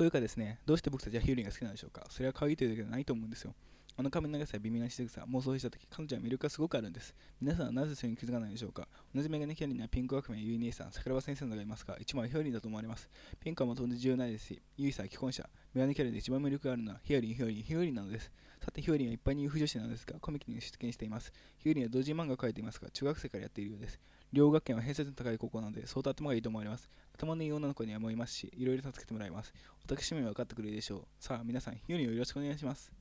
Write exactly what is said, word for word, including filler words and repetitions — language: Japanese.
というかですね、どうして僕たちはヒューリンが好きなんでしょうか。それは可愛いというだけではないと思うんですよ。あの髪の長さや微妙な仕草、妄想したとき、彼女は魅力がすごくあるんです。皆さんはなぜそれに気づかないでしょうか。同じメガネキャリーにはピンクワクメン、ユイ姉さん、桜庭先生などがいますが、一番はヒューリンだと思われます。ピンクはもともと重要ないですし、ユイさんは既婚者、メガネキャリーで一番魅力があるのはヒューリン、ヒューリン、ヒューリンなのです。さて、ヒューリンは一般に言う不女子なのですが、コミックに出現しています。ヒューリンは同人漫画を描いていますが、中学生からやっているようです。両学園は偏差値の高い高校なので、相当頭がいいと思われます。頭のいい女の子には思いますし、いろいろ助けてもらいます。私めは分かってくれるでしょう。さあ、皆さん、ヒューリンをよろしくお願いします。